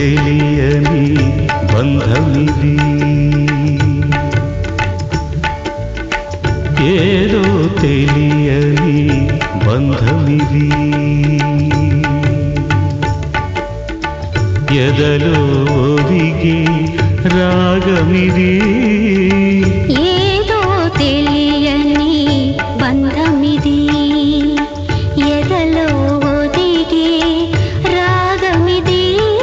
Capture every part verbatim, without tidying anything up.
తెలియని బంధమిది ఏదో తెలియని బంధమిది ఎదలో ఒదిగి రాగమిది ఏదో తెలియని బంధమిది ఎదలో ఒదిగి రాగమిది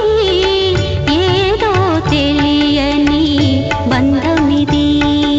ఏదో తెలియని బంధమిది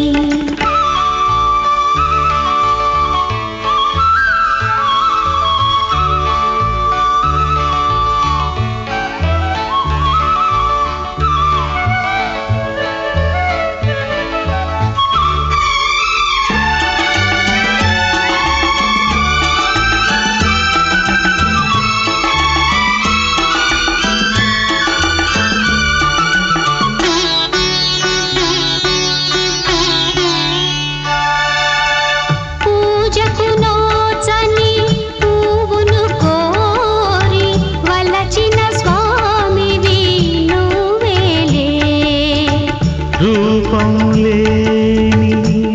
రూపం లేని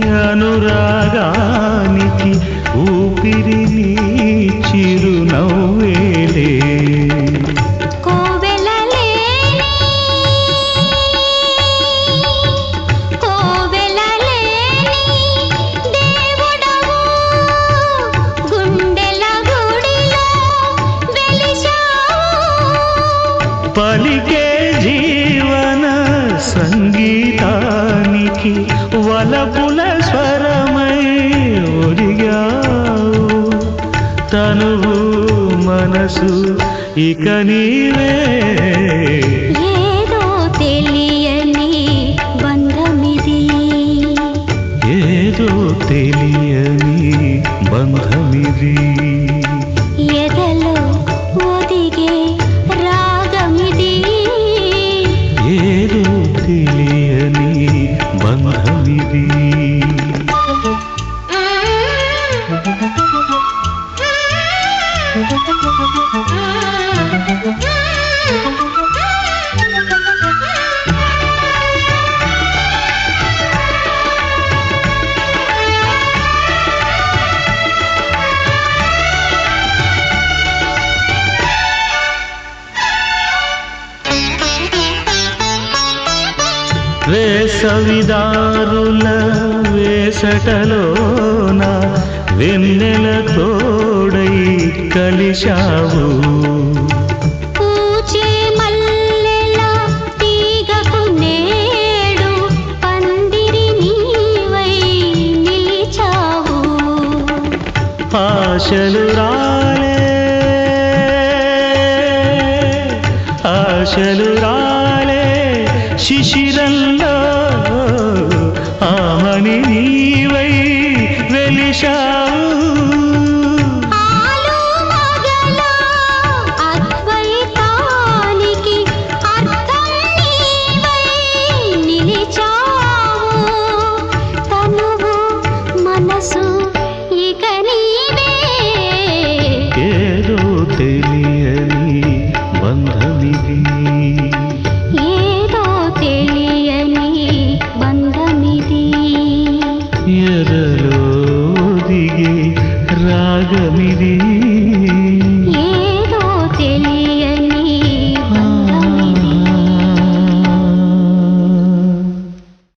అనురాగానికి ఊపిరిని చిరునవ్వేలే పలికే జీవన సంగీతానికి వలపుల స్వరమై ఒరిగావు తనువు మనసు ఇక నీవే ఏదో తెలియని బంధమిది ఏదో తెలియని బంధమిది ఎదలో ఒదిగే రాగమిది ఏదో తెలియని బంధమిది వేసవిదారుల వేసటలోన వెన్నెల తోడై కలిశావు పూచే మల్లెల తీగకు నేడు పందిరి నీవై నిలిచావు ఆశలు రాలే ఆశలు రాలే శిశిరంలో ఆమని నీవై వెలిశా